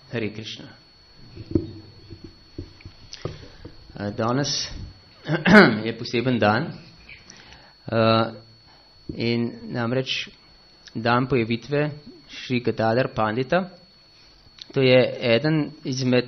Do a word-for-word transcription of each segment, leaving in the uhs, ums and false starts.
Hare Krishna. Danes je poseben dan in namreč dan pojavitve Šri Gadadhar Pandita. To je eden izmed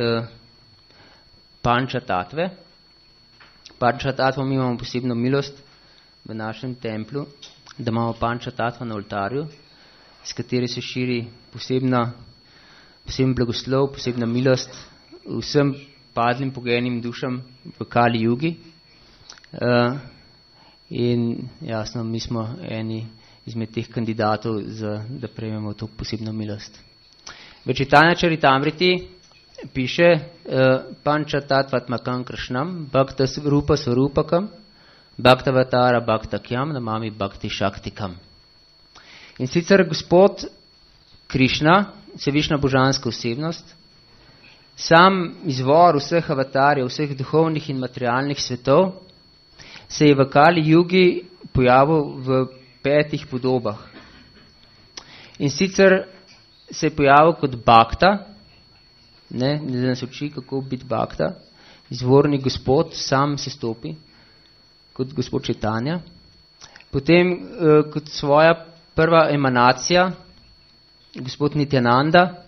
Panča Tatve. Panča Tatva, mi imamo posebno milost v našem templju, da imamo Panča Tatva na oltarju, s kateri se širi posebna, poseben blagoslov, posebna milost vsem padlim pogenim dušam v Kali Jugi. Uh, in jasno, mi smo eni izmed teh kandidatov, za, da prejmemo to posebno milost. V Čitanja Čaritamriti piše uh, Panča Tatvatmakam Krishnam Bhakta Rupa Svarupakam Bhakta Vatara Bhakta Kyam Namami Bhakti Shaktikam. In sicer gospod Krišna, Vsevišnja božanska osebnost, sam izvor vseh avatarjev, vseh duhovnih in materialnih svetov, se je v Kali Jugi pojavil v petih podobah. In sicer se je pojavil kot Bhakta, ne, da nas uči, kako biti Bhakta, izvorni gospod, sam se stopi, kot gospod Čitanja. Potem eh, kot svoja prva emanacija, gospod Nityananda,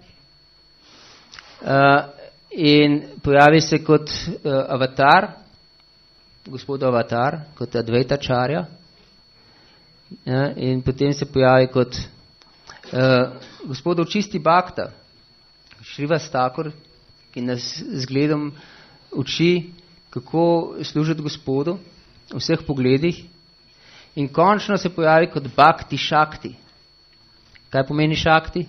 uh, in pojavi se kot uh, avatar, gospod avatar, kot Advaitacharya, uh, in potem se pojavi kot uh, gospod čisti Bhakta, Srivas Thakur, ki nas z gledom uči, kako služiti gospodu v vseh pogledih, in končno se pojavi kot Bhakti Shakti. Kaj pomeni Shakti?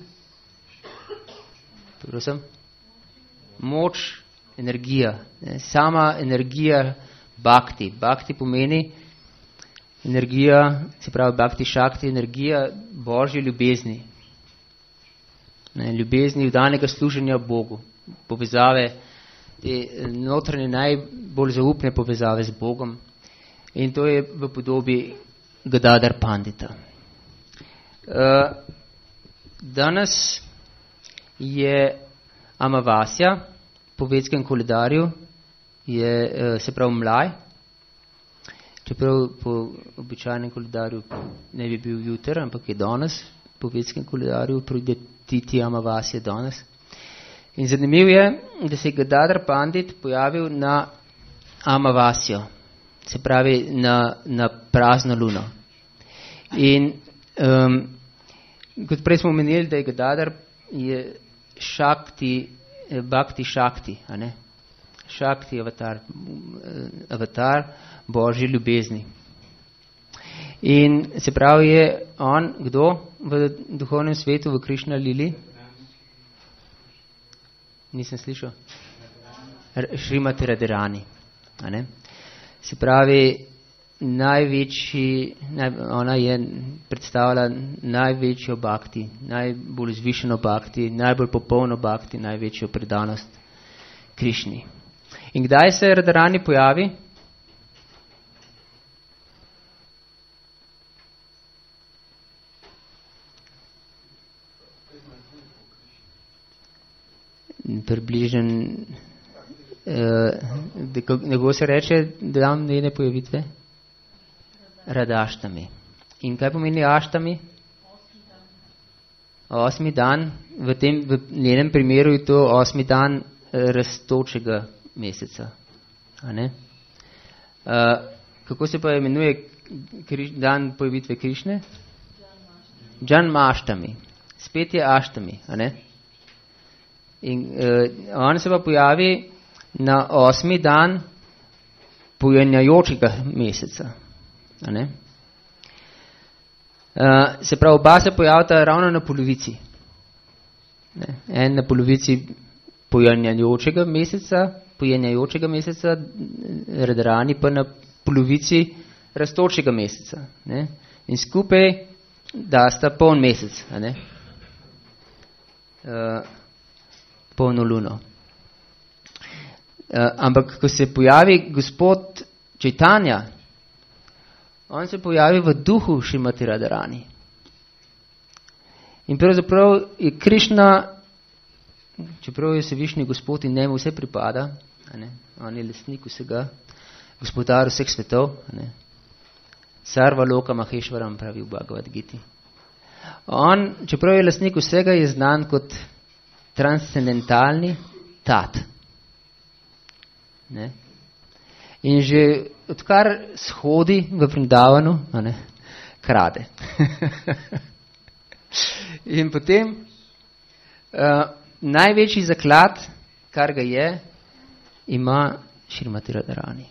Prosim? Moč, energija. Ne? Sama energija Bhakti. Bhakti pomeni energija, se pravi Bhakti Shakti, energija Božje ljubezni. Ne? Ljubezni vdanega služenja Bogu. Povezave, te notranje najbolj zaupne povezave z Bogom. In to je v podobi Gadadhar Pandita. Uh, Danes je Amavasja, po vedskem koledarju je, se pravi, mlaj, čeprav po običajnem koledarju ne bi bil jutr, ampak je danes, po vedskem koledarju pride Titi Amavasja danes. In zanimiv je, da se je Gadadhar Pandit pojavil na Amavasjo, se pravi na, na prazno luno. In um, kot prej smo omenili, da je Gadadhar je Shakti, Bhakti Shakti, a ne? Shakti avatar, avatar Božje ljubezni. In se pravi, je on, kdo v duhovnem svetu, v Krišna Lili? Nisem slišal. Šrimati Radharani, a ne? Se pravi, največji, naj, ona je predstavila največjo bhakti, najbolj zvišeno bhakti, najbolj popolno bhakti, največjo predanost Krišni. In kdaj se Radharani pojavi? Približen, eh, nego se reče, da dam njene pojavitve? Radaštami. In kaj pomeni aštami? Osmi dan. V tem, v njenem primeru je to osmi dan rastočega meseca. A ne? Uh, kako se pa imenuje križ, dan pojavitve Krišne? Džanmaštami. Spet je aštami. A ne? In uh, on se pa pojavi na osmi dan pojenjajočega meseca. A ne? Uh, se pravi, oba se pojavita ravno na polovici. Ne? En na polovici pojenjajočega meseca, pojenjajočega meseca, Radharani pa na polovici rastočega meseca. Ne? In skupaj dasta poln mesec. A ne? Uh, polno luno. Uh, ampak, ko se pojavi gospod Čitanja, on se pojavi v duhu Šrimati Radharani. In pravzaprav je Krišna čeprav je Sevišnji Gospod in njemu vse pripada, a ne, on je lastnik vsega, gospodar vseh svetov, a ne, Sarva Loka Maheshvaram, pravi v Bhagavad Giti. On, čeprav je lastnik vsega, je znan kot transcendentalni tat. Ne? In že odkar shodi v Vrindavanu, a ne, krade. In potem uh, največji zaklad, kar ga je, ima Šrimati Radharani.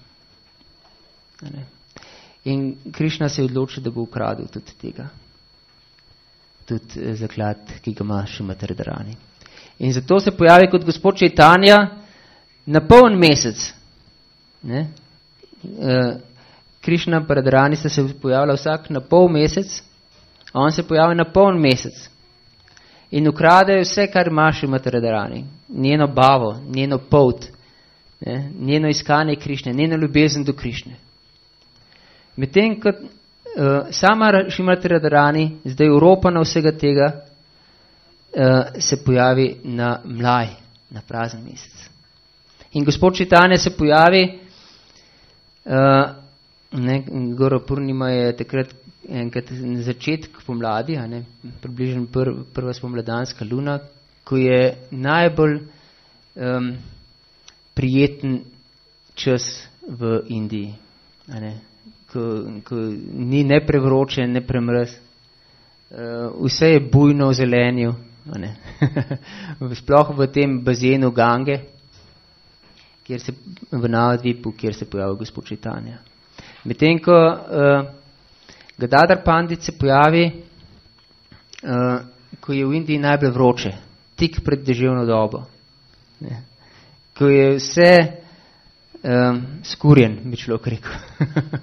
In Krišna se je odločil, da bo ukradil tudi tega. Tudi zaklad, ki ga ima Šrimati Radharani. In zato se pojavi kot gospod Čaitanja na poln mesec. Ne? Uh, Krišna pa Radharani sta se pojavila vsak na pol mesec, on se pojavi na poln mesec. In ukrade vse, kar ima Šrimati Radharani. Njeno bavo, njeno pout, ne? Njeno iskanje Krišne, njeno ljubezen do Krišne. Medtem, kot uh, sama Šrimati Radharani, zdaj uropana vsega tega, uh, se pojavi na mlaj, na prazen mesec. In gospod Čaitanja se pojavi, uh, ne, Gora Purnima je takrat enkrat na začetek pomladi, a ne, približno pr, prva spomladanska luna, ko je najbolj um, prijeten čas v Indiji. A ne, ko, ko ni ne prevroče, ne premrz. Uh, vse je bujno v zelenju. A ne. Sploh v tem bazenu Gange, kjer se, v Navadvipu, kjer se pojavi gospod Čaitanja. Medtem, ko uh, Gadadhar Pandit se pojavi, uh, ko je v Indiji najbolj vroče, tik pred deževno dobo. Ne. Ko je vse um, skurjen, bi človek rekel.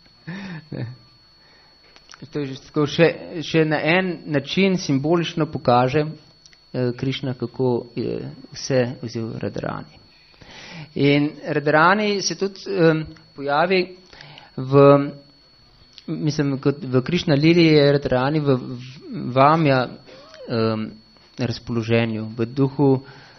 To je tako še, še na en način simbolično pokaže uh, Krišna, kako je vse vzel Radharani. In Radharani se tudi um, pojavi v, mislim, kot v Krišna Lili je Radharani v, v vamja um, razpoloženju, v duhu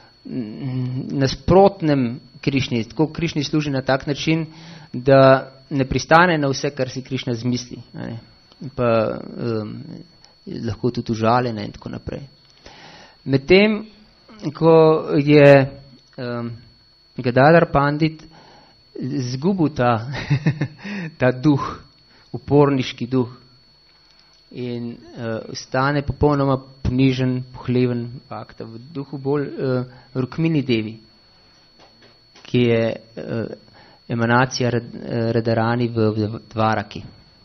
nasprotnem Krišni. Tako Krišni služi na tak način, da ne pristane na vse, kar si Krišna zmisli. Ne? Pa um, lahko tudi užaljena in tako naprej. Medtem, ko je um, Gadadhar Pandit zgubil ta, ta duh, uporniški duh in uh, ostane popolnoma ponižen, pohleven fakta v duhu bolj uh, Rukmini Devi, ki je uh, emanacija Rad, uh, Radharani v, v Dvaraki.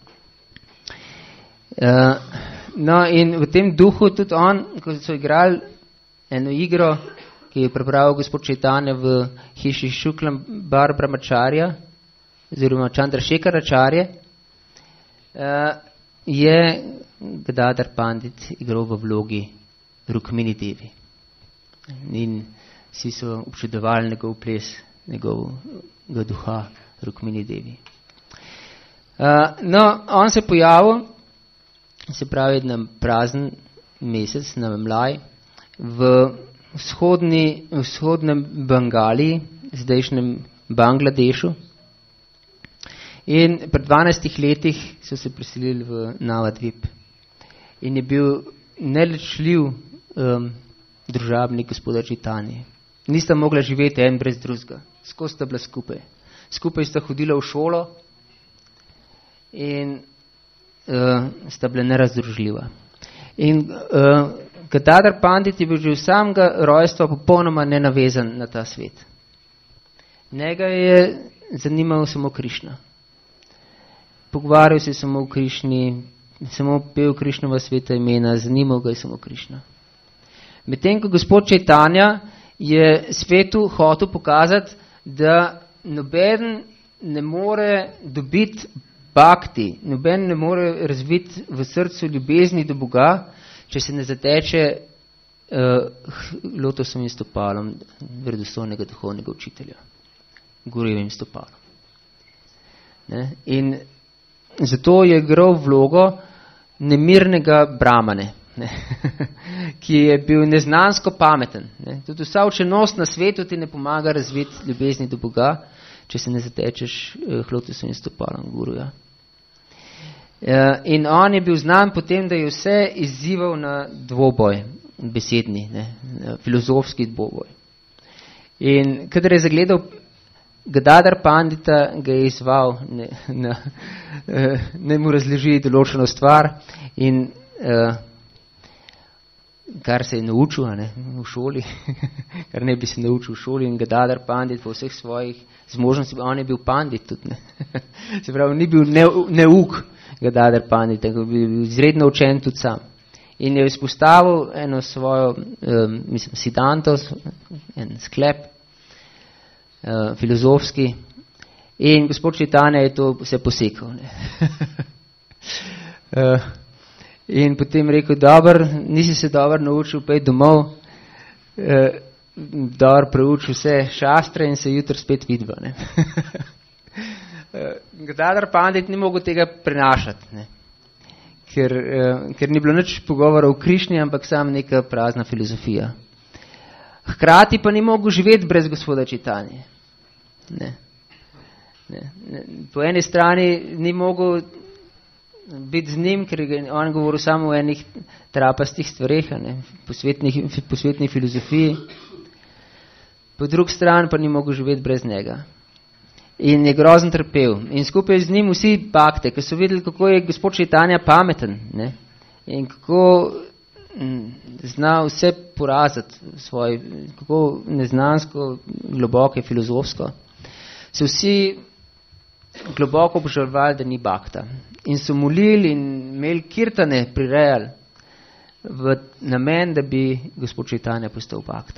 Uh, no in v tem duhu tudi on, ko so igrali eno igro, ki je pripravil gospod Čaitanja v hiši Šuklam Bar Brahmacharya, oziroma Chandrasekharacharya, uh, je Gadadhar Pandit igral v vlogi Rukmini Devi. In vsi so občudovali njegov ples, njegovega duha Rukmini Devi. Uh, no, on se pojavil, se pravi na prazen mesec, na mlaj, v vzhodni, vzhodnem Bengaliji, zdajšnjem Bangladešu. In pred dvanajstih letih so se preselili v Navadvip. In je bil nelečljiv um, družabnik gospoda Čaitanje. Nista mogla živeti en brez drugega. Skozi sta bila skupaj. Skupaj sta hodila v šolo in uh, sta bila nerazdružljiva. In uh, Gadadhar Pandit je bil že v samega rojstva popolnoma nenavezan na ta svet. Njega je zanimal samo Krišna. Pogovarjal se samo o Krišni, samo pel Krišnova sveta imena, zanimal ga je samo Krišna. Medtem, ko gospod Čaitanja je svetu hotel pokazati, da noben ne more dobiti bhakti, noben ne more razviti v srcu ljubezni do Boga, če se ne zateče uh, lotosovim stopalom verodostojnega duhovnega učitelja, gorevim stopalom. Ne? In zato je igral vlogo nemirnega bramane, ne, ki je bil neznansko pameten. Ne. Tudi vsa učenost na svetu ti ne pomaga razviti ljubezni do Boga, če se ne zatečeš uh, Lotusovim stopalom guruja. Uh, in on je bil znan potem, da je vse izzival na dvoboj, besedni, ne, filozofski dvoboj. In kadar je zagledal Gadadhar Pandita, ga je izval, ne, ne, ne mu razloži določeno stvar in uh, kar se je naučil ne, v šoli, kar ne bi se naučil v šoli in Gadadhar Pandit po vseh svojih zmožnosti, on je bil pandit tudi. Ne. Se pravi, ni bil ne, neuk Gadadhar Pandit, bil bil izredno učen tudi sam. In je izpostavil eno svojo, um, mislim, sidanto, en sklep, Uh, filozofski in gospod Čitanja je to vse posekal. Ne. uh, in potem rekel, dober, nisi se dober naučil, pej domov, uh, dober preučil vse šastre in se jutro spet vidva. Ne. uh, Gadadhar Pandit ni mogel tega prenašati, ne. Ker, uh, ker ni bilo nič pogovora o Krišni, ampak sam neka prazna filozofija. Hkrati pa ni mogel živeti brez gospoda Čitanje. Ne. Ne. Ne. Po eni strani ni mogel biti z njim, ker je on govoril samo o enih trapastih stvareh, ne, po svetni filozofiji. Po drugi strani pa ni mogel živeti brez njega. In je grozen trpel. In skupaj z njim vsi bakte, ki so videli, kako je gospod Čitanja pameten, ne, in kako zna vse poraziti svoj, kako neznansko, globoko, filozofsko, so vsi globoko obžalovali, da ni bakta. In so molili in imeli kirtane prirejali v namen, da bi gospod Čitanja postal bakta.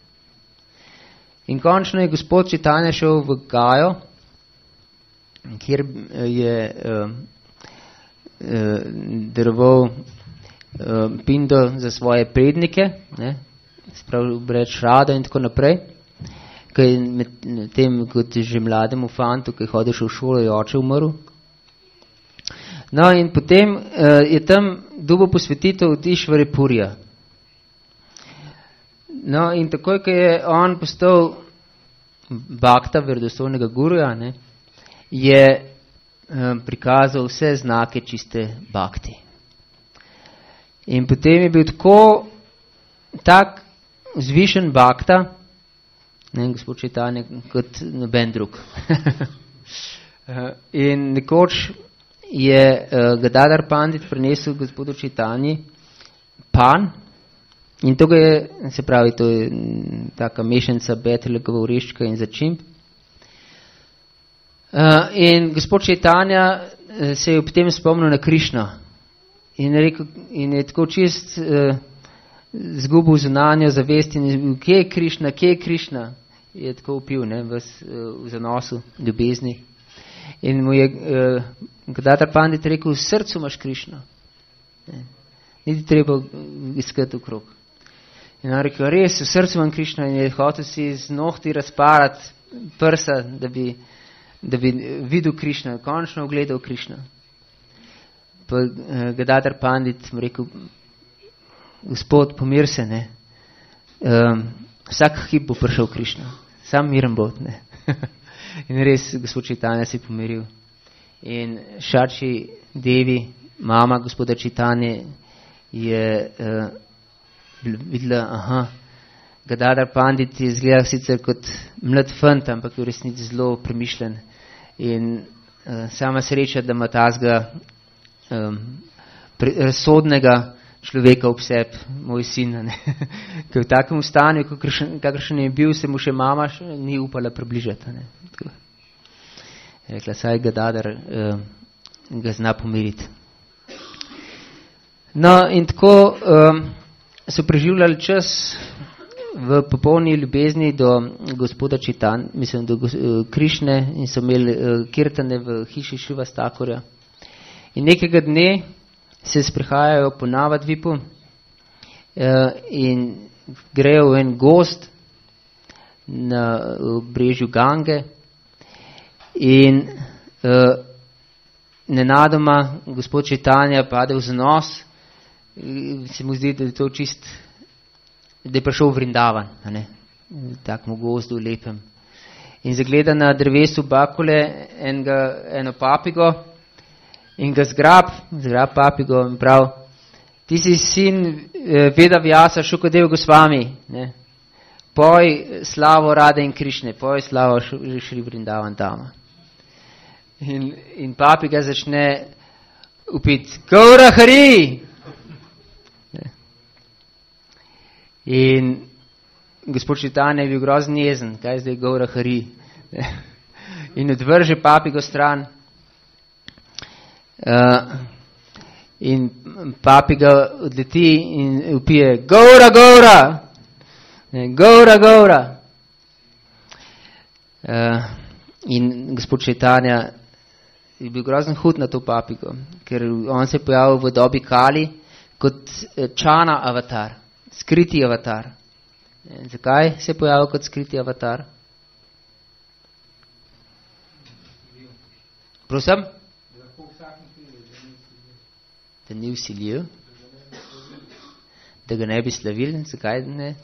In končno je gospod Čitanja šel v Gajo, kjer je uh, uh, daroval uh, pindo za svoje prednike, ne, sprav breč rada in tako naprej. Kaj med tem, kot že mlademu fantu, ki je hodil še v šolo, je oče umrl. No in potem uh, je tam dobil posvetitev Išvare Purija. No in takoj, ko je on postal bakta, verodostojnega guruja, ne, je um, prikazal vse znake čiste bakti. In potem je bil tako tak zvišen bakta, ne, gospod Čitanja, kot noben drug. In nekoč je uh, Gadadhar Pandit prinesel gospodu Čitanji pan, in to je, se pravi, to je taka mešanica betelega oreščka in začimb. Uh, in gospod Čitanja uh, se je ob tem spomnil na Krišno in je, rekel, in je tako čist uh, zgubil zunanjo zavest in je bil, kje je Krišna, kje je Krišna? Je tako upil, ne, v, v zanosu ljubezni. In mu je uh, Gadadhar Pandit rekel, v srcu imaš Krišno. Ne. Niti treba iskati okrog. In on rekel, res, v srcu imam Krišno, in je hotel si z nohti razparati prsa, da bi, da bi videl Krišno, končno ugledal Krišno. Pa uh, Gadadhar Pandit mu rekel, gospod, pomir se, ne. Um, vsak hip bo prišel Krišno. Sam miren bo, ne. In res, gospod Čitanja si pomiril. In Šači Devi, mama gospoda Čitanje, je uh, videla, aha, Gadadhar Pandit je izgledal sicer kot mlad fant, ampak v resnici zelo premišljen. In uh, sama sreča, da ima tazga um, pre, razsodnega človeka ob sebi, moj sin, ne. Ker v takem stanju, kakršen je bil, se mu še mama še ni upala približati. Ne. Rekla, saj Gadadhar uh, ga zna pomiriti. No in tako um, so preživljali čas v popolni ljubezni do gospoda Čitan, mislim, do uh, Krišne, in so imeli uh, kirtane v hiši Šiva Stakorja. In nekega dne se sprehajajo po Navadvipu uh, in grejo v en gost na brežju Gange in uh, nenadoma gospod Čitanja pade v zanos se mu zdi, da je to čist, da je prišel v Vrindavan, a ne, v takem gozdu, lepem. In zagleda na drevesu bakule enega, eno papigo in ga zgrab, zgrab papigo in prav, ti si sin Veda Vyasa Šukadev Gosvami, ne, poj slavo Rade in Krišne, poj slavo Šri Vrindavan Dama. In, in papiga začne upiti, Gaura Hari! In gospod Čitanja je bil grozen jezen, kaj zdaj Gaura Hari? In odvrže papigo stran. Uh, in papiga odleti in upije, Gaura, Gaura! Gaura, Gaura! Uh, in gospod Čitanja je bil grozen hud na to papigo, ker on se je pojavil v dobi Kali kot čana avatar, skriti avatar. In zakaj se je pojavil kot skriti avatar? Prosim? Da ni vsiljiv? Da ga ne bi slavil? Zakaj ne?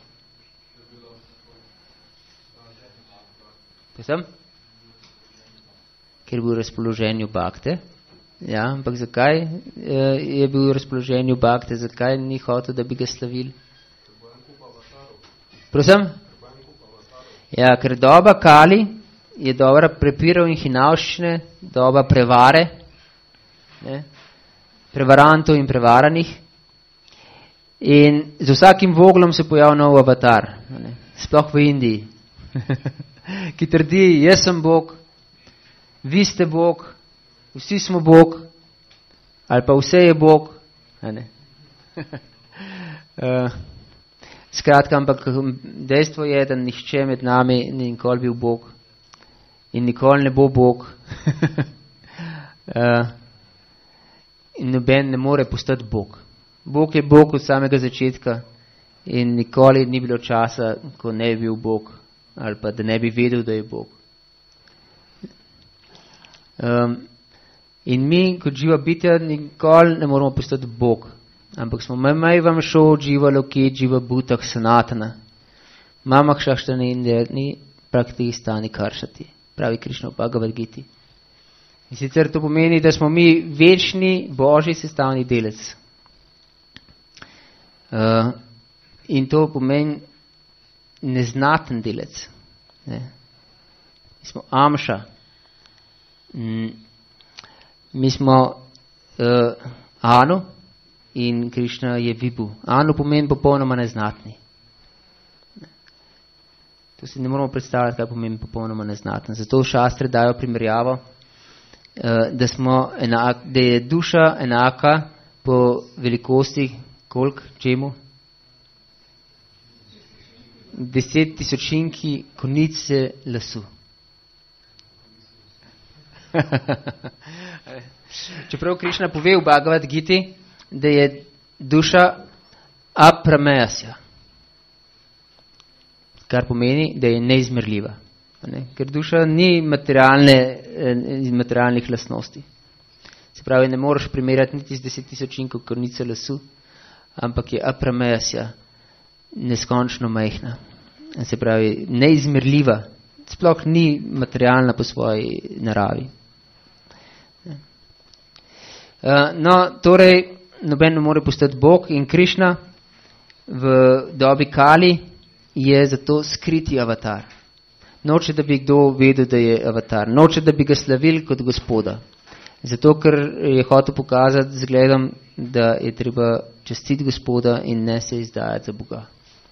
Prosim? Ker je bil v razpoloženju bakte. Ja, ampak zakaj je bil v razpoloženju bakte? Zakaj ni hotel, da bi ga slavili? Prosim? Ja, ker doba Kali je dobra prepirov in hinavščine, doba prevare, ne? Prevarantov in prevaranih. In z vsakim voglom se pojavil nov avatar, ne? Sploh v Indiji, ki trdi, jaz sem Bog, vi ste Bog, vsi smo Bog, ali pa vse je Bog. Ne? uh, skratka, ampak dejstvo je, da nihče med nami ni nikoli bil Bog in nikoli ne bo Bog. uh, in noben ne more postati Bog. Bog je Bog od samega začetka in nikoli ni bilo časa, ko ne bi bil Bog ali pa da ne bi vedel, da je Bog. Um, in mi, kot živa bitja, nikoli ne moramo postati Bog, ampak smo mai vam šo živa loke, živa butah sanatana. Mamah šaštani indijani prakti stani karšati, pravi Krišna v Bhagavad Giti. In sicer to pomeni, da smo mi večni božji sestavni delec. Uh, in to pomeni neznaten delec. Ne. Mi smo amša. Mm. Mi smo uh, Anu in Krišna je Vibhu. Anu pomeni popolnoma neznatni. To si ne moramo predstavljati, kaj pomeni popolnoma neznaten. Zato šastre dajo primerjavo, uh, da, smo enak, da je duša enaka po velikosti, koliko, čemu? Deset tisočinki konice lasu. Čeprav Krišna pove v Bhagavad Giti, da je duša aprameyasya, kar pomeni, da je neizmerljiva. Ne? Ker duša ni materialne, materialnih lastnosti. Se pravi, ne moreš primerjati niti z deset tisočinko konice lasu, ampak je aprameyasya, neskončno majhna. Se pravi, neizmerljiva, sploh ni materialna po svoji naravi. No, torej, noben ne more postati Bog in Krišna v dobi Kali je zato skriti avatar. Noče, da bi kdo vedel, da je avatar. Noče, da bi ga slavili kot Gospoda. Zato, ker je hotel pokazati zgledom, da je treba častiti Gospoda in ne se izdajati za Boga.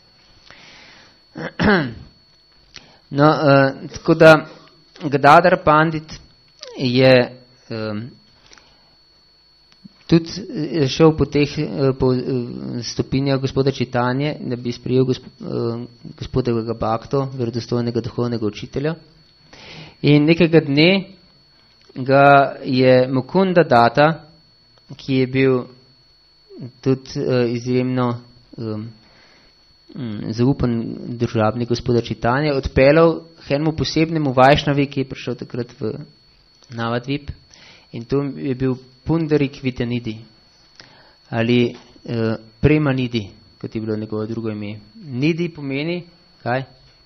No, uh, tako da Gadadhar Pandit je um, tudi šel po teh po stopinjah gospoda Čitanje, da bi sprijel gosp, uh, gospodovega Bhakto, verodostojnega duhovnega učitelja. In nekega dne ga je Mukunda Data, ki je bil tudi uh, izjemno um, zaupan družabnik gospoda Čitanja, odpeljal k enemu posebnemu Vajšnavi, ki je prišel takrat v Navadvip, in to je bil Pundarik Vitanidi ali uh, Prema Nidi, kot je bilo njegovo drugo ime. Nidi pomeni, kaj?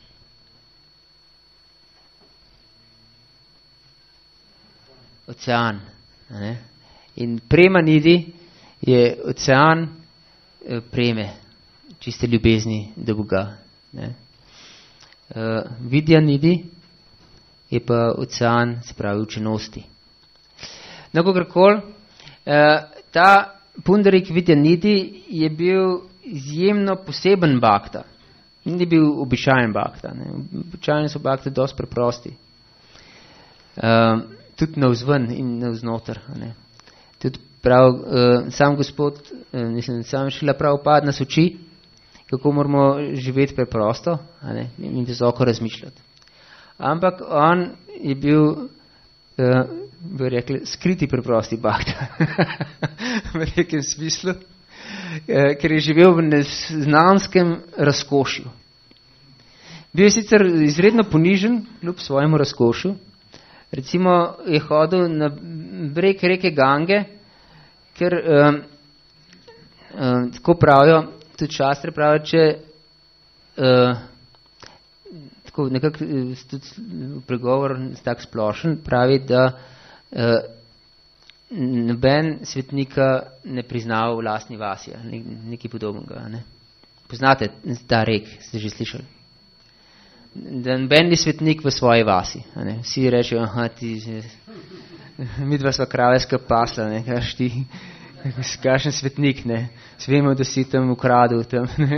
Ocean. Ne? In Prema Nidi je ocean uh, preme, čiste ljubezni do Boga. Ne? Uh, Vidya Nidi je pa ocean, se pravi, učenosti. No, kakorkoli, uh, ta Pundarik Vidya Nidi je bil izjemno poseben bhakta. Ni bil običajen bhakta. Običajni so bhakti dosti preprosti. Uh, tudi navzven in navznoter. Ne. Tudi prav, uh, sam gospod, uh, mislim, sam Šrila Prabhupada nas uči, kako moramo živeti preprosto, a ne, in visoko razmišljati. Ampak on je bil, uh, bi rekli, skriti preprosti bhakta. V nekem smislu, uh, ker je živel v neznanskem razkošju. Bil je sicer izredno ponižen, kljub svojemu razkošju. Recimo je hodil na breg reke Gange, ker um, um, tako pravijo, tudi šastre pravijo, če uh, tako nekako pregovor tak splošen pravi, da uh, noben svetnika ne priznava v lastni vasi, ne, nekaj podobnega. Ne. Poznate ta rek, ste že slišali? Da noben ni svetnik v svoji vasi. Ne. Vsi rečejo, aha, ti, mi dva sva kraveska pasla, ne, kaš ti, kašen svetnik, ne, svemo, da si tam ukradil, tam, ne.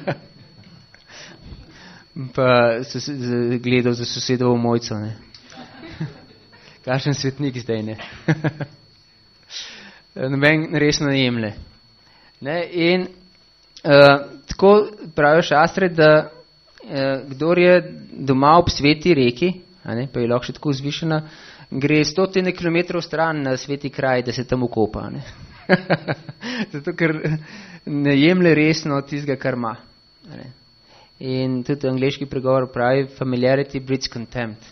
Pa so gledal za sosedovo mojco, ne. Kašen svetnik zdaj, ne. Noben resno ne jemlje. Ne, in uh, tako pravijo šastre, da kdor je doma ob sveti reki, a ne, pa je lahko še tako vzvišena, gre stotine kilometrov stran na sveti kraj, da se tam ukopa. Ne. Zato, ker ne jemlje resno tistega, kar ima. In tudi angleški pregovor pravi familiarity breeds contempt.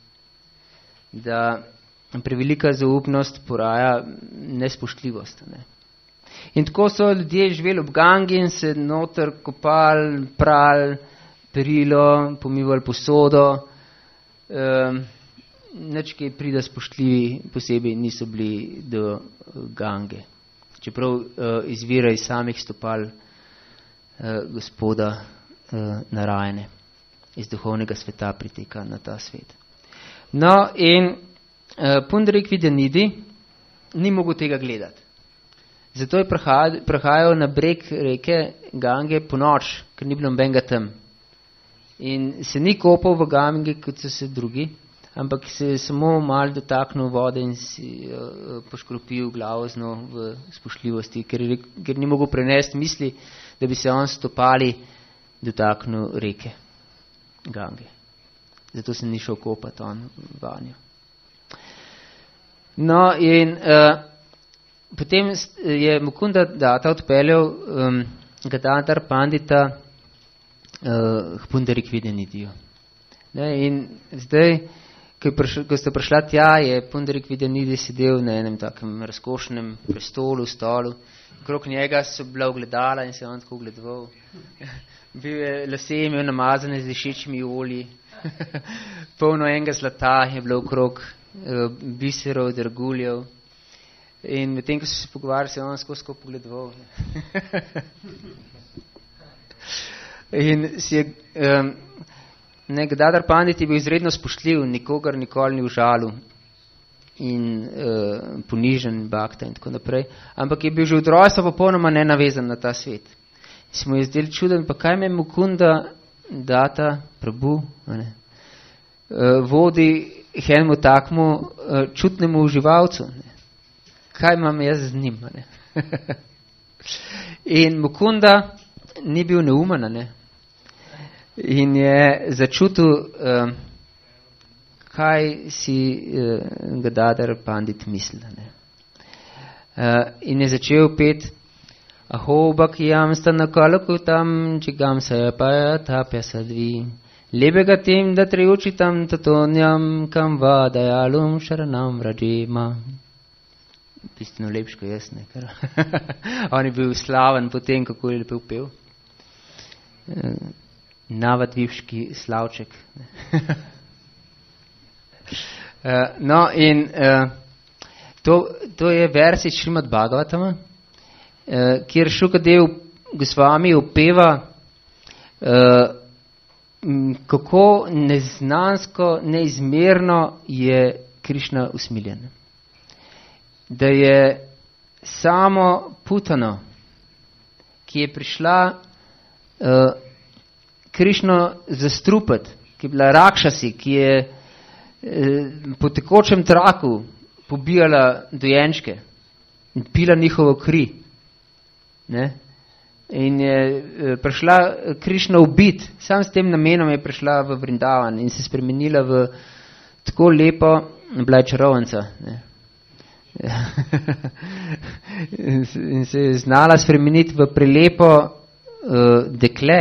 Da prevelika zaupnost poraja nespoštljivost. Ne. In tako so ljudje živeli ob Gangi in se noter kopali, prali, perilo, pomivali posodo, um, nič kaj prida spoštljivi posebej niso bili do Gange. Čeprav uh, izvira iz samih stopal uh, gospoda uh, Narajane, iz duhovnega sveta priteka na ta svet. No in uh, Pundarik Vidya Nidi ni mogel tega gledati. Zato je prehajal na breg reke Gange po noč, ker ni bilo nobenega tam. In se ni kopal v Gangi, kot so se drugi, ampak se je samo malo dotaknil vode in si uh, poškropil glavo z njo v spoštljivosti, ker, ker ni mogel prenesti misli, da bi se on stopali dotaknil reke Gange. Zato se ni šel kopati on vanjo. No in uh, potem je Mukunda Data odpeljal um, Gadadhar Pandita Uh, Pundarik Vidya Nidiju. In zdaj, ko, prišla, ko ste prišla tja, je Pundarik Vidya Nidi sedel na enem takem razkošnem prestolu, stolu. Okrog njega so bila ogledala in se on tako ogledoval. Bil je lase imel namazane z dišečimi olji. Polno enega zlata je bilo okrog uh, biserov, draguljev. In medtem, ko so se pogovarjali, se on skozi pogledoval. In si je, um, ne, Gadadhar Pandit je bil izredno spoštljiv, nikogar nikoli ni užalil in uh, ponižen bhakta in tako naprej, ampak je bil že od rojstva popolnoma nenavezan na ta svet. In smo je zdeli čuden, pa kaj me Mukunda Data, Prabhu, ne, uh, vodi enemu takmu uh, čutnemu uživalcu. Ne. Kaj imam jaz z njim? Ne. In Mukunda ni bil neumen, ne. In je začutil, uh, kaj si uh, Gadadhar Pandit misli. Uh, in je začel pet Aho bakiyam stanakalakutam čigam sajapaya tapya sadvi lebega tem da triučitam tatonyam kam vadayalum sharanam vrajema. bistveno lepši kot jaz, ne, ker on je bil slaven potem, kako je lepo pel. Navadvivški slavček. No, in to, to je versi Šrimad Bhagavatama, kjer Šukadev Gosvami opeva, kako neznansko, neizmerno je Krišna usmiljen. Da je samo Putano, ki je prišla uh, Krišno zastrupati, ki je bila Rakšasi, ki je uh, po tekočem traku pobijala dojenčke in pila njihovo kri. Ne? In je uh, prišla Krišna ubit, sam s tem namenom je prišla v Vrindavan in se spremenila v tako lepo, bila je čarovnica, ne? In se je znala spremeniti v prelepo uh, dekle.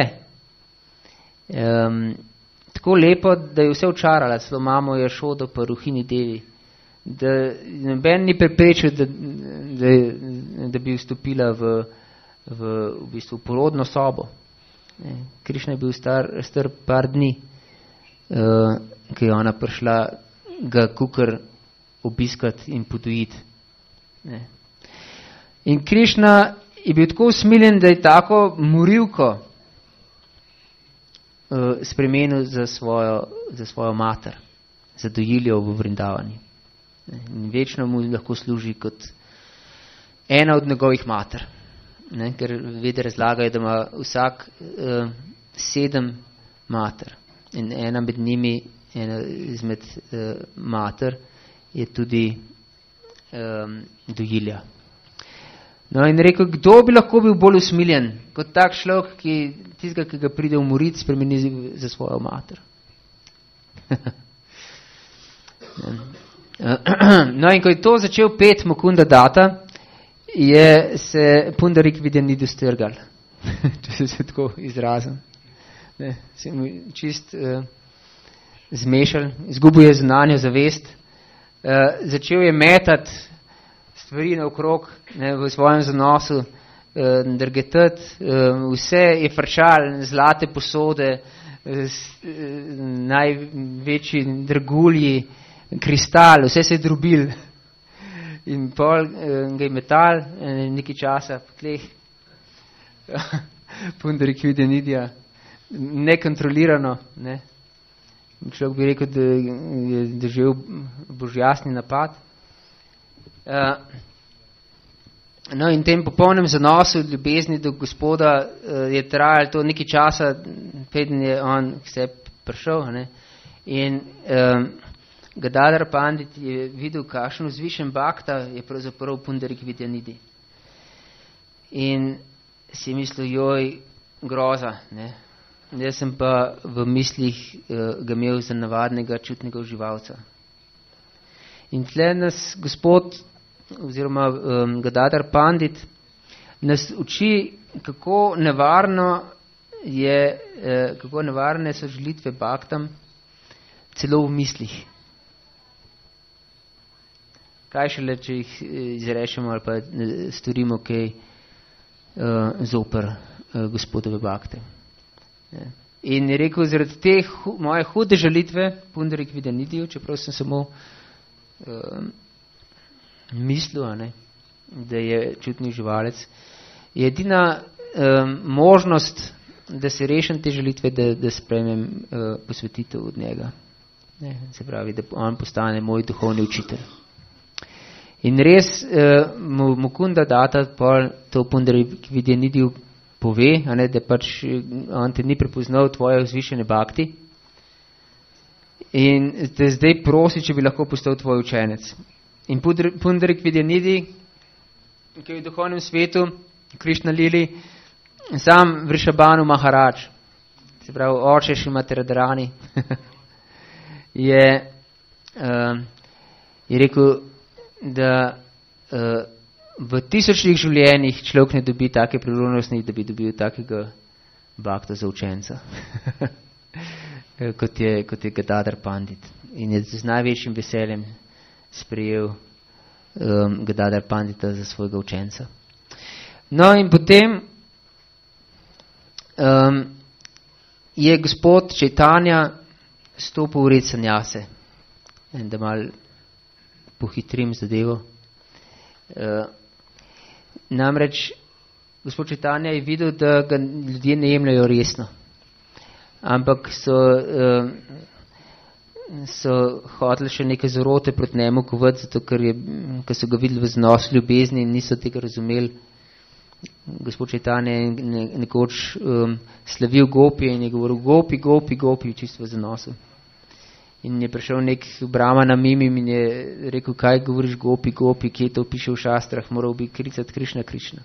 Um, tako lepo, da je vse učarala, celo mamo je Šodo pa Ruhini Devi. Da noben ni preprečil, da, da, da bi vstopila v, v, v bistvu porodno sobo. Krišna je bil star, star par dni, uh, ki je ona prišla ga kukar obiskati in podojiti. Ne. In Krišna je bil tako usmiljen, da je tako morilko uh, spremenil za svojo, za svojo mater, za dojiljo v Vrindavani. In večno mu lahko služi kot ena od njegovih mater. Ne, ker vede razlagajo, da ima vsak uh, sedem mater. In ena med njimi, ena izmed uh, mater, je tudi um, dojilja. No in rekel, kdo bi lahko bil bolj usmiljen kot tak človek, ki tistega, ki ga pride umoriti, spremeni za svojo mater. No in ko je to začel pet Mukunda Data, je se Pundarik Vidyanidhi strgal. Če se tako izrazim. Ne, se mu čist uh, zmešal, izgubil je zunanjo zavest. Uh, začel je metati stvari naokrog, ne, v svojem zanosu, uh, drgetati, uh, vse je frčal, zlate posode, uh, največji dragulji, kristal, vse se je drobil. In pol uh, ga je metal, uh, nekaj časa po tleh. Pundarik Vidyanidhija, nekontrolirano, ne. Človek bi rekel, da je doživel božjasni napad. Uh, no in tem popolnem zanosu ljubezni do Gospoda uh, je trajalo to nekaj časa, preden je on vse prišel. Ne? In um, Gadadhar Pandit je videl, kakšen vzvišen bhakta je pravzaprav Pundarik Vidyanidhi. In si mislil, joj, groza, ne? Jaz sem pa v mislih uh, ga imel za navadnega čutnega uživalca. In tle nas Gospod, oziroma um, Gadadhar Pandit, nas uči, kako nevarno je, eh, kako nevarne so želitve bhaktam celo v mislih. Kaj šele, če jih izrešemo ali pa storimo kaj uh, zoper uh, Gospodove bhakte. In je rekel, zaradi te hu, moje hude žalitve, Pundarik Vidyanidhiju, čeprav sem samo uh, mislil, ne, da je čutni živalec, je edina uh, možnost, da se rešim te žalitve, da, da sprejmem uh, posvetitev od njega. Ne, se pravi, da on postane moj duhovni učitelj. In res uh, Mukunda Data pol to Pundarik Vidyanidhiju pove, a ne, da pač on te ni prepoznal tvoje vzvišene bhakti in te zdaj prosi, če bi lahko postal tvoj učenec. In Pundarik Vidyanidhi, ki je v duhovnem svetu, Krišna Lili, sam Vrishabhanu Maharaj, se pravi oče Šrimati Radharani, je, uh, je rekel, da uh, v tisočnih življenjih človek ne dobi take priložnosti, da bi dobil takega bhakta za učenca, kot je, kot je Gadadhar Pandit. In je z največjim veseljem sprejel um, Gadadhar Pandita za svojega učenca. No in potem um, je gospod Čaitanja stopil v red sanjase. In da mal pohitrim zadevo. Uh, namreč gospod Čaitanja je videl, da ga ljudje ne jemljajo resno. Ampak so, uh, so hoteli še neke zarote proti njemu kovati, zato ker, je, ker so ga videli v znos ljubezni in niso tega razumeli. Gospod Čaitanja je ne, nekoč um, slavil gopije in je govoril gopi, gopi, gopi, čisto v zanosu. In je prišel nek brahman na mimim in je rekel, kaj govoriš gopi, gopi, kje to piše v šastrah, moral bi kricati Krišna, Krišna.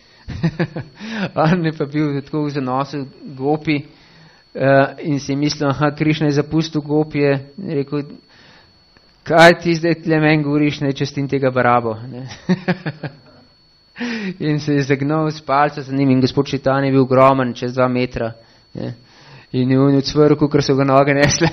On je pa bil tako v zanosu gopi uh, in si je mislil, aha, Krišna je zapustil gopije, in je rekel, kaj ti zdaj tle meni govoriš, ne čestim tega barabo. Ne? In se je zagnal s palca za njim in gospod Čaitanja je bil ogromen, čez dva metra. Ne? In je on odsvrl, ker so ga noge nesle.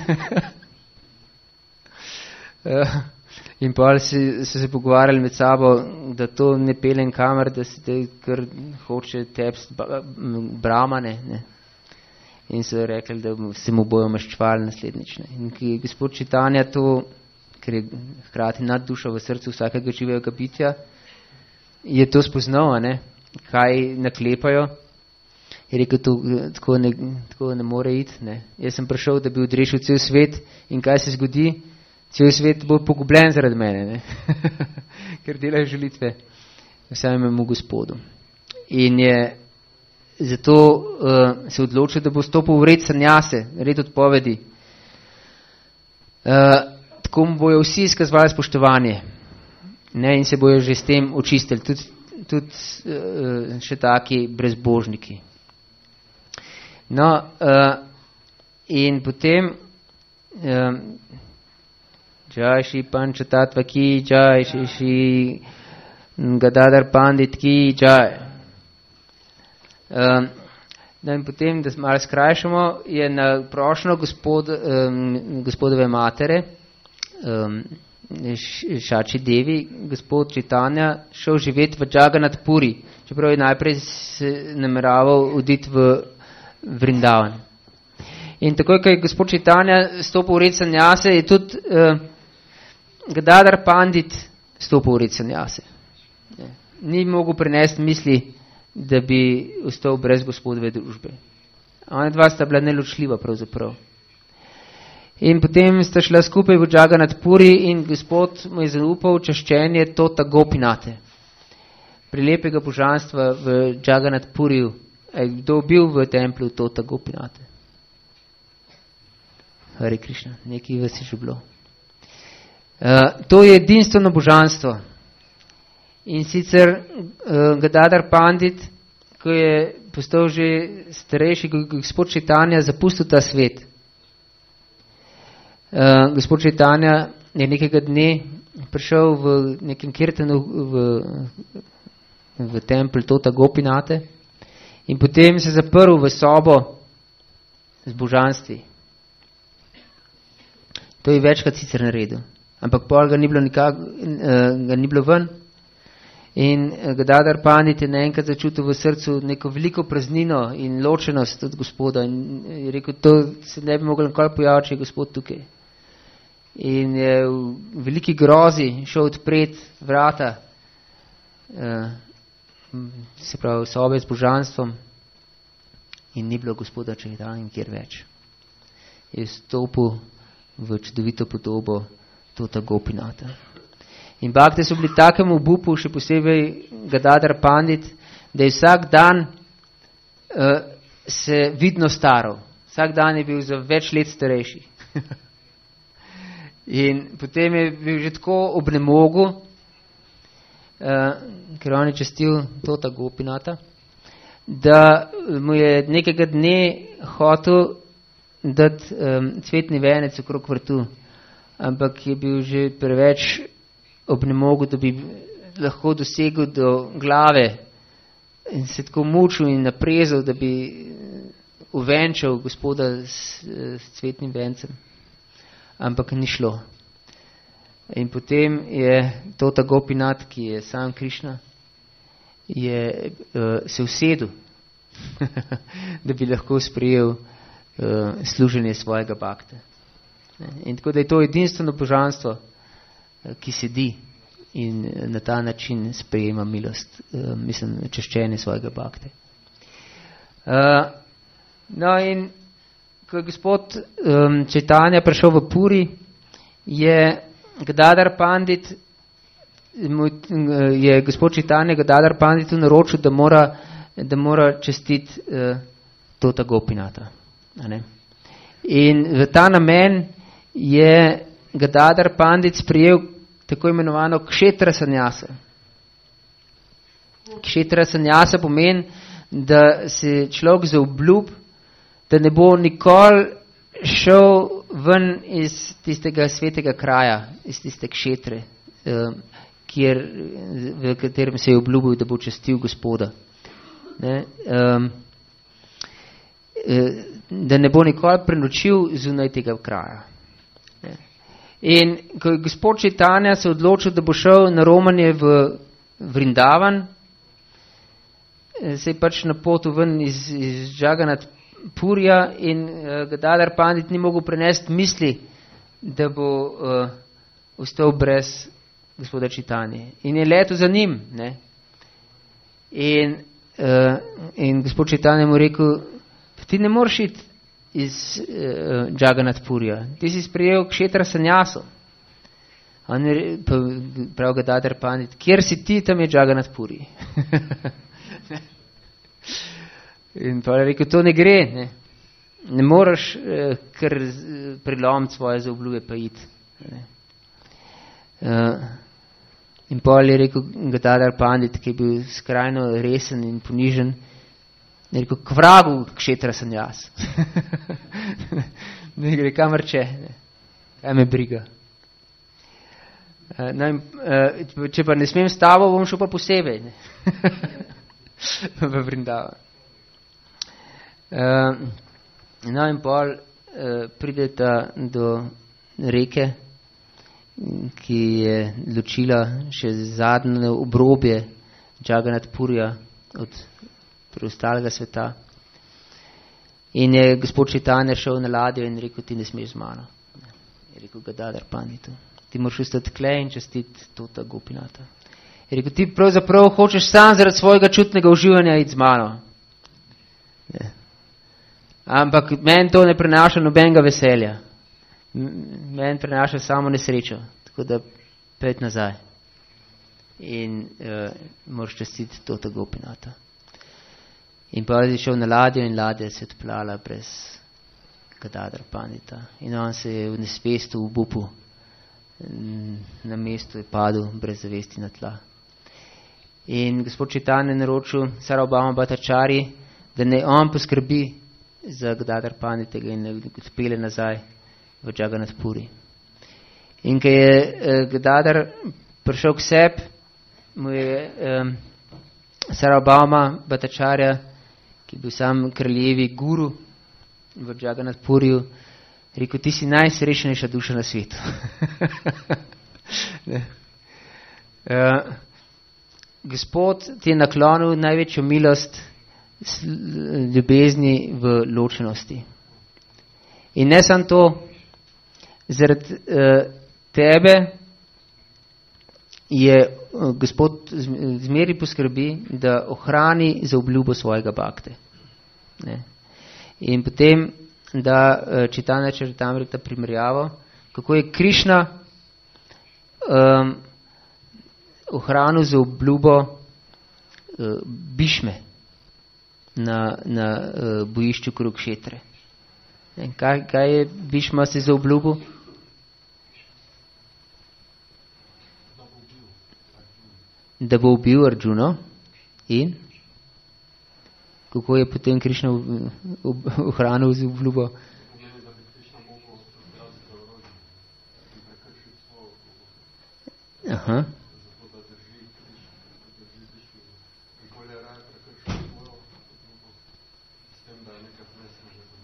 uh, in pa so se pogovarjali med sabo, da to ne pelem kamer, da se te kar hoče tepst brahmane. Ne? In so rekli, da se mu bojo maščvali naslednjič. Ne? In ki je gospod Čaitanja to, ker je hkrati nad dušo v srcu vsakega živega bitja, je to spoznal, ne? Kaj naklepajo. Je rekel, to, tako, ne, tako ne more iti. Ne? Jaz sem prišel, da bi odrešil cel svet in kaj se zgodi? Cel svet bo pogubljen zaradi mene, ne? Ker delajo želitve samemu gospodu. In je zato uh, se odločil, da bo stopil v red sanjase, red odpovedi. Uh, tako mu bojo vsi izkazovali spoštovanje. Ne, in se bojo že s tem očistili, tudi, tudi uh, še taki brezbožniki. No, uh, in potem um, Jai Shri Panchatatva ki Jai, Shri Shri Gadadhar Pandit ki Jai. Um, no in potem, da malo skrajšamo, je na prošnjo gospod, um, gospodove matere, um, Šači Devi, gospod Čaitanja šel živeti v Jagannath Puri, čeprav je najprej se nameraval oditi v Vrindavan. In takoj, ko je gospod Čaitanja stopil v red sanjase, je tudi uh, Gadadhar Pandit stopil v red sanjase. Ni mogel prenesti misli, da bi ostal brez gospodove družbe. Ona dva sta bila neločljiva pravzaprav. In potem sta šla skupaj v Jagannath Puri in gospod mu je zaupal čaščenje Tota Gopinate, prelepega božanstva v Jagannath Puriju. Kdo bil v templju Tota Gopinate? Hare Krišna, nekaj vas je že bilo. Uh, to je edinstveno božanstvo. In sicer uh, Gadadhar Pandit, ko je postal že starejši, ko je gospod Čaitanja zapustil ta svet. Uh, gospod Čaitanja je nekega dne prišel v nekem kirtanu v, v tempelj Tota Gopinate in potem se zaprl v sobo z božanstvi. To je večkrat sicer naredil, ampak pol ga ni bilo, nikak, uh, ga ni bilo ven in Gadadhar Pandit je naenkrat začutil v srcu neko veliko praznino in ločenost od gospoda in je rekel, to se ne bi mogel nikoli pojaviti, če je gospod tukaj. In je v veliki grozi šel odpret vrata, uh, se pravi sobe z božanstvom in ni bilo gospoda Čaitanja nikjer več. Je stopil v čudovito podobo Tota Gopinata. In bakte so bili takemu obupu, še posebej Gadadhar Pandit, da je vsak dan uh, se vidno staral. Vsak dan je bil za več let starejši. In potem je bil že tako obnemogu, uh, ker on je častil Tota Gopinata, da mu je nekega dne hotel dati um, cvetni venec okrog vrtu, ampak je bil že preveč obnemogu, da bi lahko dosegel do glave in se tako mučil in naprezal, da bi uvenčal gospoda s, s cvetnim vencem. Ampak ni šlo. In potem je Tota Gopinath, ki je sam Krišna, je uh, se usedel, da bi lahko sprejel uh, služenje svojega bhakte. In tako da je to edinstveno božanstvo, uh, ki sedi in na ta način sprejema milost, uh, mislim, češčenje svojega bhakte. Uh, no in ko je gospod um, Čaitanja prišel v Puri, je Gadadhar Pandit, je gospod Čaitanja Gadadhar Panditu naročil, da mora, da mora čestiti uh, Tota Gopinatha. In v ta namen je Gadadhar Pandit sprejel tako imenovano kšetra sanjasa. Kšetra sanjasa pomeni, da se človek zaobljub, da ne bo nikoli šel ven iz tistega svetega kraja, iz tiste kšetre, um, kjer, v katerem se je obljubil, da bo častil Gospoda. Ne? Um, da ne bo nikoli prenočil zunaj tega kraja. Ne? In ko je gospod Čaitanja se odločil, da bo šel na romanje v Vrindavan, se je pač na potu ven iz, iz Jagannath Purja in uh, Gadadhar Pandit ni mogel prenesti misli, da bo uh, ostal brez gospoda Čaitanje. In je letel za njim. Ne? In, uh, in gospod Čaitanja mu rekel, ti ne moreš iti iz uh, Jagannath Purja, ti si sprejel kšetra sanjaso. On je prav Gadadhar Pandit, kjer si ti, tam je Jagannath Puri. In pa je rekel, to ne gre, ne, ne moreš eh, kar prilomiti svoje zaobljube pa iti. Uh, in pa je rekel Gadadhar Pandit, ki je bil skrajno resen in ponižen, je rekel, k vragu kšetra sanjas. Ne gre kamar če, ne. Kaj me briga. Uh, no in, uh, če pa ne smem s tabo, bom šel pa posebej. Ne. V Vrindavan. Uh, no in pol uh, prideta do reke, ki je ločila še zadnje obrobje Jagannath Purja od preostalega sveta. In je gospod Čaitanja šel na ladjo in rekel, ti ne smeš z mano. Je rekel Gadadhar Panditu, ti moraš ostati tle in častiti Tota Gopinatha. Je rekel, ti pravzaprav hočeš sam zaradi svojega čutnega uživanja iti z mano. Ne. Ampak meni to ne prenaša nobenega veselja. Meni prenaša samo nesrečo. Tako da pet nazaj. In uh, moraš častiti Tota Gopinatha. In pa je šel na ladjo in ladja se odplala brez Gadadhar Pandita. In on se je v nesvestu obupil. Na mestu je padel brez zavesti na tla. In gospod Čaitanja je naročil Sarvabhauma Bhattacharji, da ne on poskrbi za Gadadhar Pandita in ne odpelje nazaj v Jagannath Puri. In ko je eh, Gadadhar prišel k sebi, mu je eh, Sarvabhauma Bhattacharya, ki je bil sam kraljevi guru v Jagannath Purju, rekel, ti si najsrečnejša duša na svetu. uh, Gospod ti je naklonil največjo milost ljubezni v ločenosti. In ne samo to, zaradi uh, tebe je uh, Gospod zmeri poskrbi, da ohrani zaobljubo svojega bhakte. Ne? In potem da uh, Čaitanja Čaritamrita primerjavo, kako je Krišna um, ohranil zaobljubo uh, Bhišme na, na uh, bojišču Kurukšetre. Kaj, kaj je Bhišma se zaobljubil? Da bo ubil Arjuno. In? Kako je potem Krišna ohranil zaobljubo? Aha.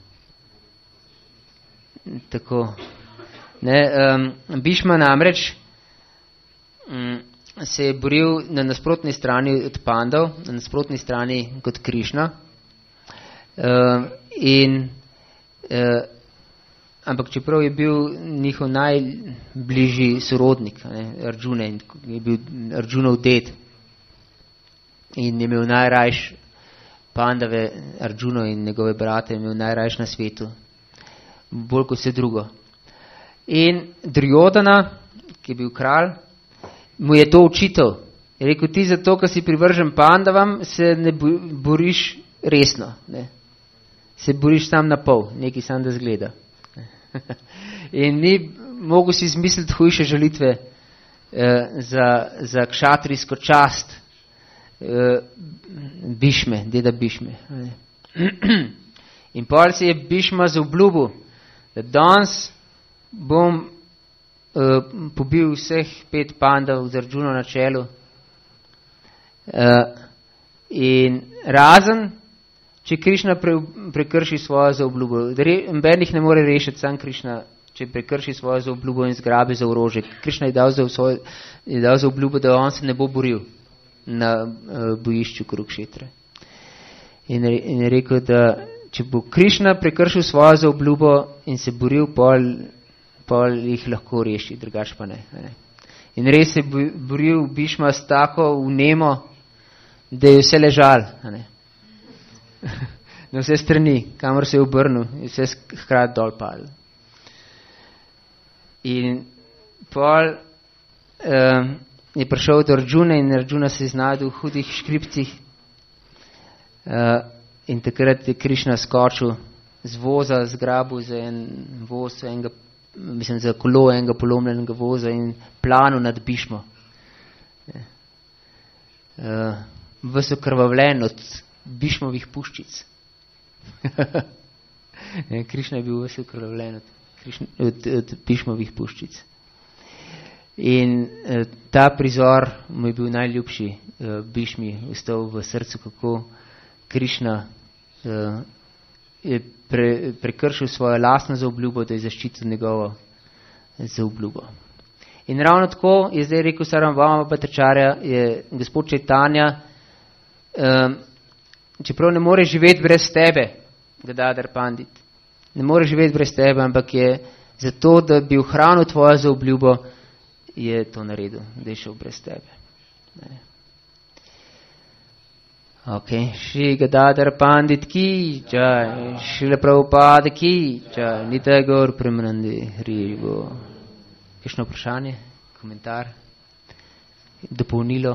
Tako. Ne, um, Bhišma namreč se je boril na nasprotni strani od pandov, na nasprotni strani kot Krišna. Uh, in, uh, ampak čeprav je bil njihov najbližji sorodnik, ne, Arjuna, in je bil Arjunov ded in je imel najrajš pandave, Arjuno in njegove brate, je imel najrajš na svetu, bolj kot vse drugo. In Duryodhana, ki je bil kralj, mu je to učitelj. Je rekel, ti zato, ker si privržen pandavam, se ne boriš resno. Ne. Se boriš sam na pol, nekaj sam da zgleda. In ni mogel si izmisliti hujše žalitve eh, za, za kšatrijsko čast eh, Bišme, deda Bišme. In pol se je Bišma zaobljubil, da danes bom Uh, pobil vseh pet pandav z Arjuno na čelu uh, in razen, če Krišna pre, prekrši svojo zaobljubo. Noben jih ne more rešiti, sam Krišna, če prekrši svojo zaobljubo in zgrabi za orožje. Krišna je dal za, svoj, je dal za obljubo, da on se ne bo boril na uh, bojišču Kurukšetre. In, in je rekel, da če bo Krišna prekršil svojo zaobljubo in se boril, pol pol jih lahko reši, drugač pa ne. ne. In res je boril Bišma s tako vnemo, da je vse ležal. Ne. Na vse strani, kamor se je obrnil, je vse hkrati dol padel. In pol um, je prišel do Arjune in Arjuna se je znajdel v hudih škripcih uh, in takrat je Krišna skočil z voza, zgrabil za en voz, enega mislim, za kolo enega polomljenega voza in planu nad Bišmo. Uh, ves okrvavljen od Bišmovih puščic. Krišna je bil ves okrvavljen od, od, od Bišmovih puščic. In uh, ta prizor mu je bil najljubši uh, Bišmi, ostal v srcu, kako Krišna uh, je pre, prekršil svojo lastno zaobljubo, da je zaščitil njegovo zaobljubo. In ravno tako je zdaj rekel Sarvabhauma Bhattacharya, je gospod Chaitanya, um, čeprav ne more živeti brez tebe, Gadadhar Pandit, ne more živeti brez tebe, ampak je zato, da bi ohranil tvojo zaobljubo, je to naredil, da je šel brez tebe. Ne. Ok, Shri Gadadhar Pandit ki jai, Srila Prabhupada ki jai, Nitai Gaur Premanandi Hrivo. Kakšno vprašanje, komentar, dopolnilo?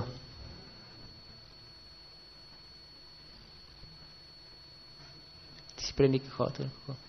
Ti si prej nekaj hotel?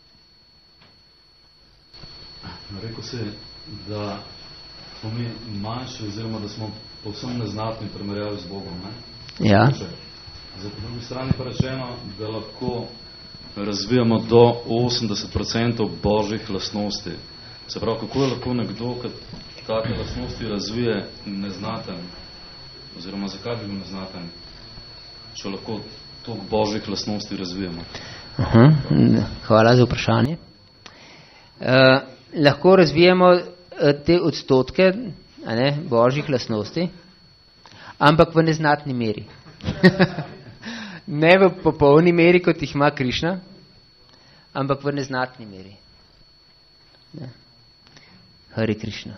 Rekel se, da smo mi manjši oziroma da smo povsem neznatni primerjavi z Bogom. Ne? Ja. Za po drugi strani pa rečeno, da lahko razvijamo do osemdeset procentov božjih lastnosti. Se pravi, kako je lahko nekdo, ki take lastnosti razvije, neznaten? Oziroma, zakaj bi bil neznaten, če lahko toliko božjih lastnosti razvijamo? Aha, hvala za vprašanje. Uh, lahko razvijamo te odstotke, a ne, božjih lastnosti, ampak v neznatni meri. Ne v popolni meri, kot jih ima Krišna, ampak v neznatni meri. Ne. Hari Krišna.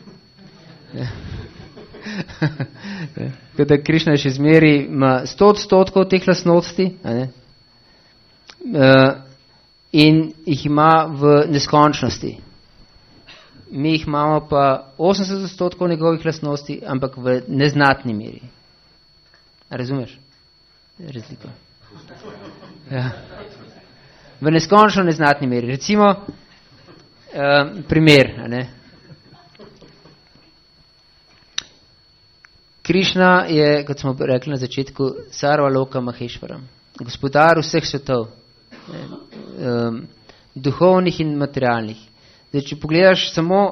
Kada Krišna še zmeri ima sto odstotkov teh lastnosti, a ne, uh, in jih ima v neskončnosti. Mi jih imamo pa osemdeset odstotkov njegovih lastnosti, ampak v neznatni meri. Razumeš? Razliko. Ja. V neskončno neznatni meri. Recimo, uh, primer, a ne. Krišna je, kot smo rekli na začetku, Sarva Loka Maheshvaram, gospodar vseh svetov, ne, um, duhovnih in materialnih. Zdaj, če pogledaš samo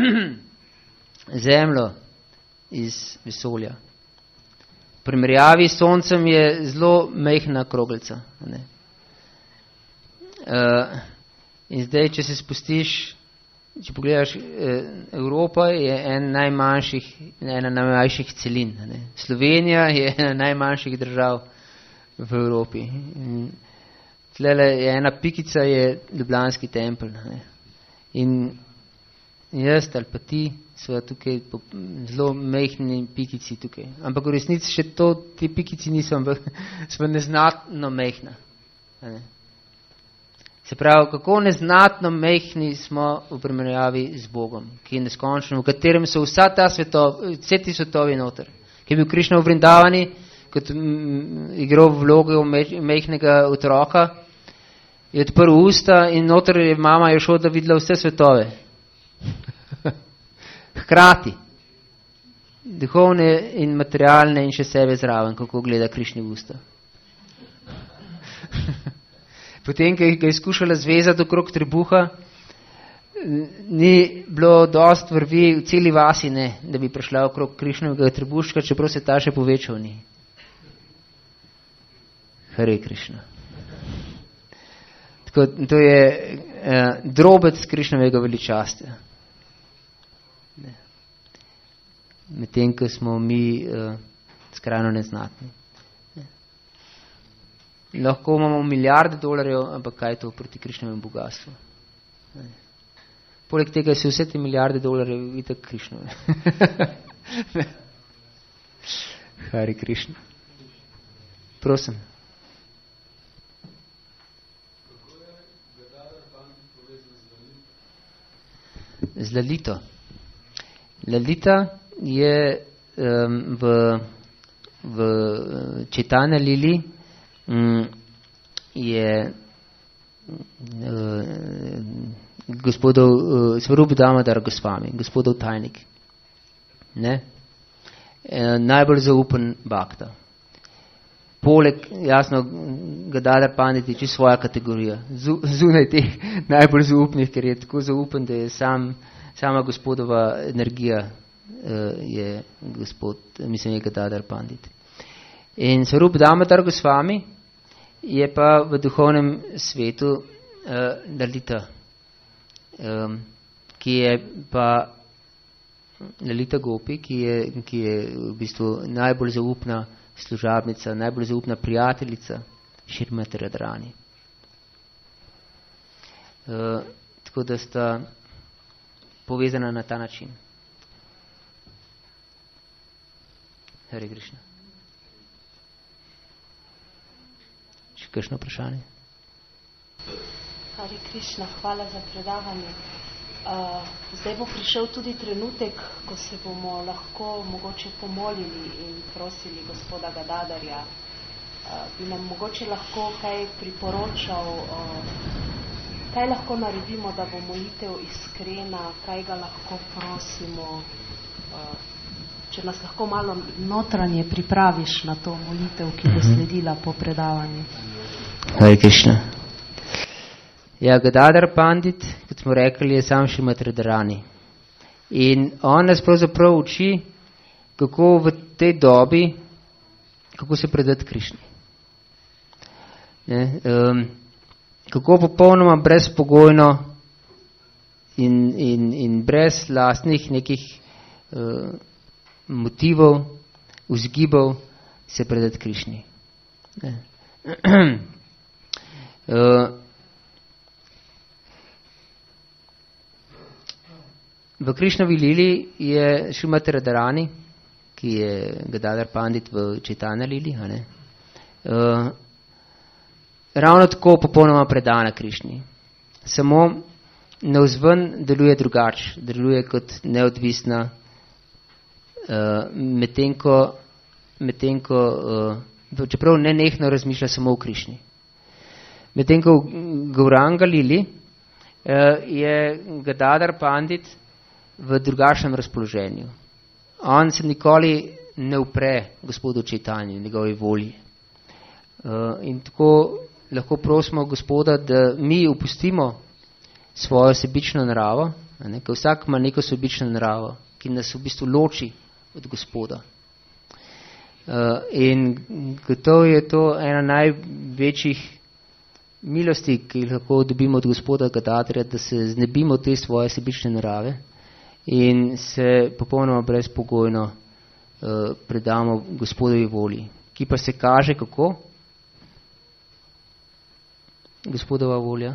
zemljo iz vesolja, v primerjavi s soncem je zelo majhna kroglica. Ne. Uh, in zdaj, če se spustiš če pogledaš, Evropa je en najmanjših, ena najmanjših celin. Ne. Slovenija je ena najmanjših držav v Evropi. Tlele je ena pikica, je Ljubljanski tempelj. Ne. In jaz ali pa ti so tukaj zelo mehni pikici tukaj. Ampak v resnici še to, ti pikici niso, ampak smo neznatno mehna. Ne. Se pravi, kako neznatno mehni smo v primerjavi z Bogom, ki je neskončen, v katerem so vsa ta svetov, vse ti svetovi noter. Ki je bil Krišna v Vrindavani, kot m, igral vlogo mehnega otroka, je odprl usta in noter je mama Jošoda videla vse svetove. Hkrati. Duhovne in materialne in še sebe zraven, kako gleda Krišni v usta. Potem, ko je skušala zvezati okrog trebuha, ni bilo dost vrvi v celi vasi, ne, da bi prišla okrog Krišnovega trebuška, čeprav se ta še povečal ni. Hare Krišna. Tako, to je eh, drobec Krišnovega veličastja. Medtem, ko smo mi eh, skrajno neznatni. Lahko imamo milijarde dolarjev, ampak kaj je to proti Krišnovemu bogatstvu? Poleg tega so vse te milijarde dolarjev itak Krišnove. Hare Krišna. Prosim. Z Lalito. Lalita je um, v, v Četane Lili je uh, gospodov uh, Svarup Damadar Gosvami, gospodov tajnik. Ne? E, najbolj zaupen bakta. Poleg, jasno, Gadadhar Pandit je čisto svoja kategorija. Zunaj teh najbolj zaupnih, ker je tako zaupen, da je sam, sama gospodova energija uh, je gospod, mislim, je Gadadhar Pandit. In Svarup Damadar Gosvami je pa v duhovnem svetu uh, Lalita, um, ki je pa Lalita Gopi, ki je, ki je v bistvu najbolj zaupna služabnica, najbolj zaupna prijateljica Šrimati Radharani. Uh, tako da sta povezana na ta način. Hare Krišna. Še kakšno vprašanje? Hare Krišna, hvala za predavanje. Uh, zdaj bo prišel tudi trenutek, ko se bomo lahko mogoče pomolili in prosili gospoda Gadadarja. Uh, bi nam mogoče lahko kaj priporočal, uh, kaj lahko naredimo, da bo molitev iskrena, kaj ga lahko prosimo, uh, če nas lahko malo notranje pripraviš na to molitev, ki bo sledila po predavanju. Hare Krišna. Ja, Gadadhar Pandit, kot smo rekli, je sam Šrimati Radharani. In on nas pravzaprav uči, kako v tej dobi, kako se predati Krišni. Ne, um, kako popolnoma brezpogojno in, in, in brez lastnih nekih uh, motivov, vzgibov se predati Krišni. Ne. uh, V Krišnovi Lili je Šrimati Radharani, ki je Gadadhar Pandit v Četana Lili, a ne? Uh, ravno tako popolnoma predana Krišni. Samo navzven deluje drugač, deluje kot neodvisna, uh, medtem ko, medtem ko uh, čeprav nenehno razmišlja samo o Krišni. Medtem ko v Gauranga Lili uh, je Gadadhar Pandit v drugačnem razpoloženju. On se nikoli ne upre gospodu Čaitanju, njegovi volji. Uh, in tako lahko prosimo gospoda, da mi opustimo svojo sebično naravo, ne, ker vsak ima neko sebično naravo, ki nas v bistvu loči od gospoda. Uh, in gotovo je to ena največjih milosti, ki jih lahko dobimo od gospoda Gadadarja, da se znebimo te svoje sebične narave in se popolnoma brezpogojno uh, predamo gospodovi volji, ki pa se kaže kako? Gospodova volja?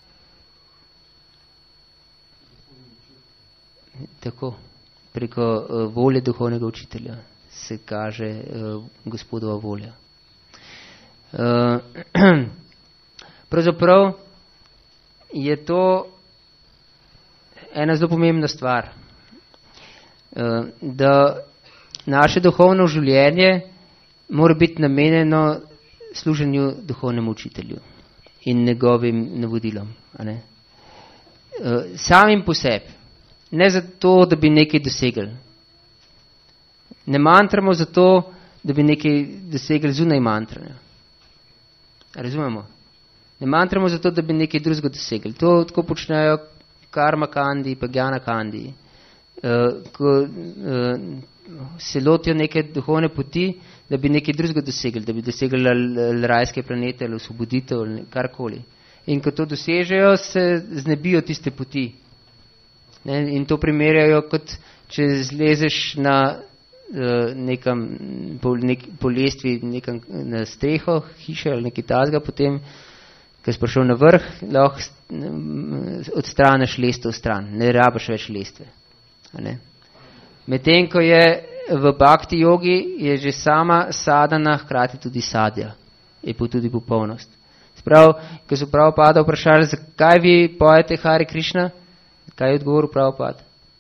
Tako, preko uh, volje duhovnega učitelja se kaže uh, gospodova volja. Uh, pravzaprav je to ena zelo pomembna stvar, uh, da naše duhovno življenje mora biti namenjeno služenju duhovnemu učitelju in njegovim navodilom. A ne? Uh, samim po sebi. Ne zato, da bi nekaj dosegli. Ne mantramo zato, da bi nekaj dosegli zunaj mantranja. Razumemo? Ne mantramo zato, da bi nekaj drugega dosegli. To tako počnejo karma kandi, pa gyana kandi. Uh, ko uh, se lotijo neke duhovne poti, da bi nekaj drugega dosegli, da bi dosegli rajske planete ali osvoboditev ali karkoli. In ko to dosežejo, se znebijo tiste poti. Ne, in to primerjajo, kot če zlezeš na uh, nekam, po, nek, po lestvi nekam na streho hiše ali nekaj tazga, potem, ko si prišel na vrh, lahko odstraneš lestev stran, ne rabiš več lestve. Medtem, ko je v bhakti jogi, je že sama sadana hkrati tudi sadja, je pa tudi popolnost. Sprav, ko so Prabhupada vprašali, zakaj vi pojete Hare Krishna, kaj je odgovor Prabhupada?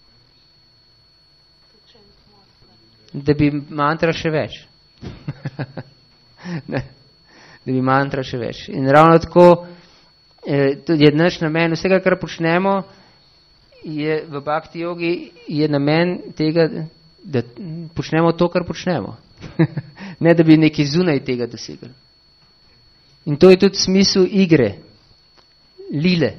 Da bi mantra še več. Da bi mantra še več. In ravno tako eh, tudi je naš namen, vsega, kar počnemo, je v bhakti jogi, je namen tega, da počnemo to, kar počnemo. Ne, da bi nekaj zunaj tega dosegli. In to je tudi smisel igre, lile.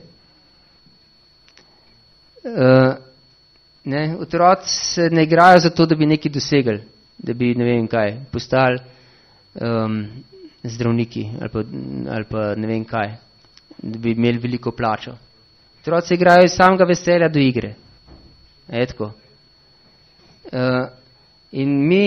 Uh, ne, otroci se ne igrajo zato, da bi nekaj dosegli, da bi ne vem kaj, postali um, zdravniki ali pa, ali pa ne vem kaj, da bi imeli veliko plačo. Otroci se igrajo iz samega veselja do igre. Etko. Uh, in mi,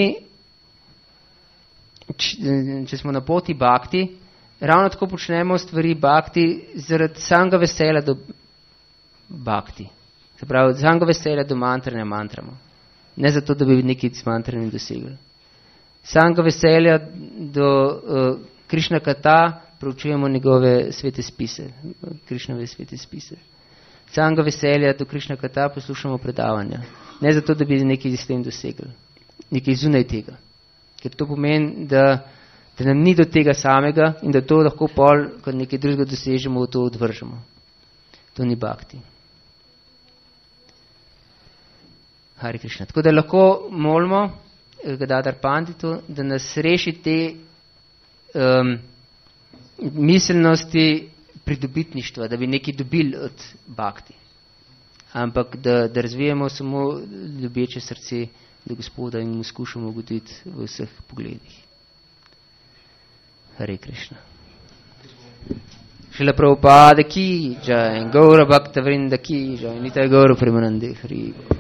če, če smo na poti bhakti, ravno tako počnemo stvari bhakti zaradi samega veselja do bhakti. Se pravi, samega veselja do mantranja mantramo. Ne zato, da bi nekaj s mantranjem dosegli. Samega veselja do uh, Krišna Kata proučujemo njegove svete spise, Krišnove svete spise. Samega veselja do Krišna Kata poslušamo predavanja. Ne zato, da bi nekaj s tem dosegli. Nekaj zunaj tega. Ker to pomeni, da, da nam ni do tega samega in da to lahko pol, ko nekaj drugega dosežemo, to odvržemo. To ni bhakti. Hare Krishna. Tako da lahko molimo Gadadhar Panditu, da nas reši te um, miselnosti pridobitništva, da bi nekaj dobili od bhakti. Ampak da, da razvijemo samo ljubeče srce do Gospoda in mu skušamo ugoditi v vseh pogledih. Hare Krishna. Šrila Prabhupada ki jai, Gaura Bhakta Vrinda ki jai, Nitai Gaura Premanande Hri.